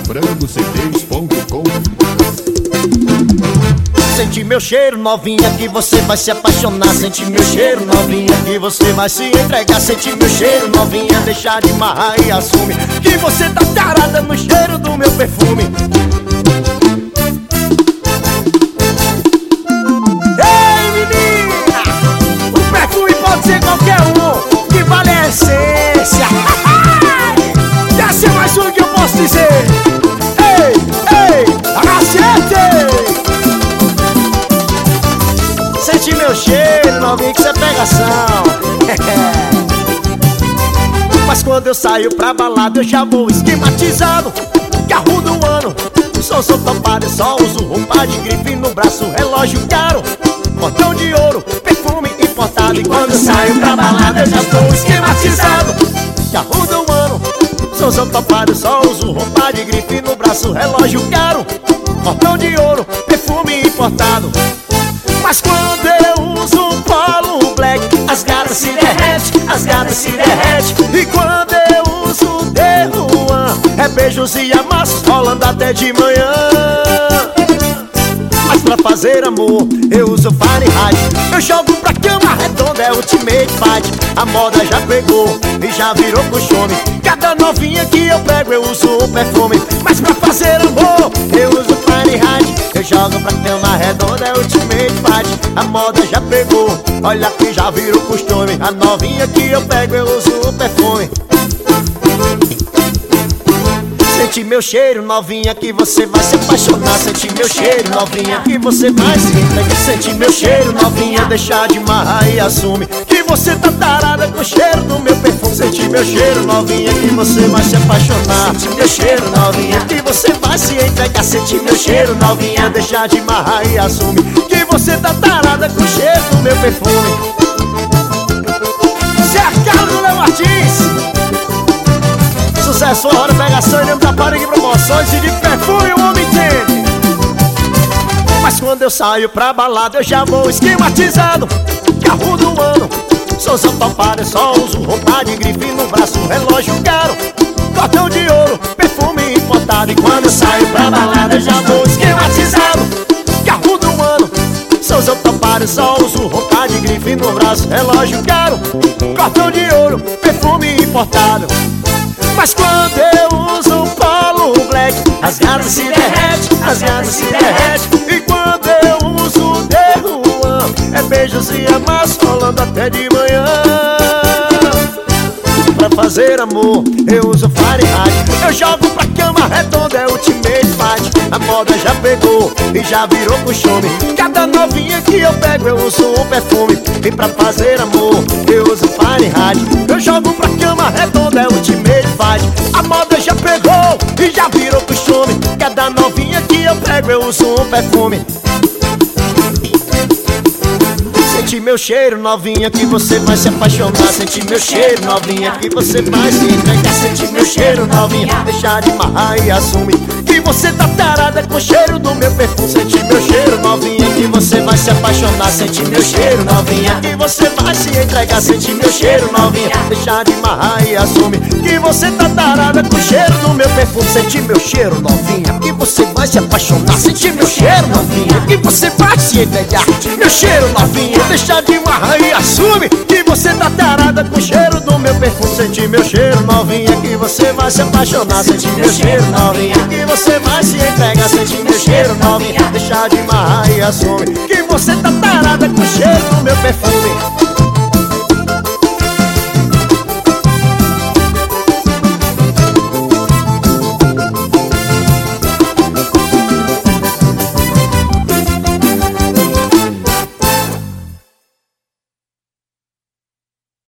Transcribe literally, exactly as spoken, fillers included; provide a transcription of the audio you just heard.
frango c ds ponto com. Sente meu cheiro, novinha, que você vai se apaixonar. Sente meu cheiro, novinha, que você vai se entregar. Sente meu cheiro, novinha, deixar de marrar e assume que você tá tarada no cheiro do meu perfume. Ei, menina, o perfume pode ser qualquer um, que vale a essência. Esse é mais um que eu posso dizer. Ei, ei, acertei. Sente meu cheiro, novinha, que cê é pegação. Mas quando eu saio pra balada eu já vou esquematizado. Carro do ano, sou sou topado, eu só uso roupa de grife no braço, relógio caro, cordão de ouro, perfume importado. E quando eu saio pra balada eu já tô esquematizado. Carro do ano, sou sou topado, eu só uso roupa de grife no braço, relógio caro, cordão de ouro, perfume importado. Mas quando eu uso um polo black, as gatas se derretem, as gatas se derretem. E quando eu uso o Derruan, é beijos e amassos rolando até de manhã. Mas pra fazer amor, eu uso Fahrenheit. Eu jogo pra cama redonda, é Ultimate Fight. A moda já pegou e já virou costume. Cada novinha que eu pego eu uso um perfume. Mas pra fazer amor, eu uso Fahrenheit. Eu jogo pra cama redonda, é Ultimate Fight. A moda já pegou, olha que já virou costume. A novinha que eu pego eu uso um perfume. Sente meu cheiro, novinha, que você vai se apaixonar. Sente meu cheiro, novinha, que você vai se entregar. Sente meu cheiro, novinha, deixar de marrar e assume que você tá tarada com o cheiro do meu perfume. Sente meu cheiro, novinha, que você vai se apaixonar. Sente meu cheiro, novinha, que você vai se entregar. Sente meu cheiro, novinha, deixar de marrar e assume que você tá tarada com o cheiro do meu perfume. Cercado Léo Martins, sucesso, hora, pegação e nome da Parig Promoções. E de perfume o homem entende. Mas quando eu saio pra balada eu já vou esquematizado. Carro do ano, sou seu topado, eu só uso roupa de grife no braço, relógio caro, cordão de ouro, perfume importado. E quando eu saio pra balada eu já vou esquematizado. Carro do ano, sou seu topado, eu só uso roupa de grife no braço, relógio caro, cordão de ouro, perfume importado. Mas quando eu uso um polo black, as gatas se derretem, as gatas se derretem. E quando eu uso o Derruan, é beijos e amassos rolando até de manhã. Pra fazer amor, eu uso Fahrenheit. Eu jogo pra cama redonda, é Ultimate Fight. A moda já pegou e já virou costume. Cada novinha que eu pego eu uso um perfume. E pra fazer amor, eu uso Fahrenheit. Eu jogo pra cama redonda, é Ultimate Fight. A moda já pegou e já virou costume. Cada novinha que eu pego eu uso um perfume. Sente meu cheiro, novinha, que você vai se apaixonar. Sente meu cheiro, novinha, que você vai se entregar. Sente meu cheiro, novinha, deixar de marrar e assume que você tá tarada com o cheiro do meu perfume. Sente meu cheiro, novinha, que você vai se apaixonar. Sente meu cheiro, novinha, que você vai se entregar. Sente meu cheiro, novinha, deixar de marrar e assume que você tá tarada com o cheiro do meu perfume. Sente meu cheiro, novinha, que você vai se apaixonar. Sente meu cheiro, novinha, que você vai se entregar. Meu cheiro, novinha, deixa de marrar e assume que você tá tarada com o cheiro do meu perfume. Sente meu cheiro, novinha, que você vai se apaixonar. Sente meu cheiro, novinha, que você vai se entregar. Sente meu cheiro, novinha, deixa de marrar e assume que você tá tarada com o cheiro do meu perfume.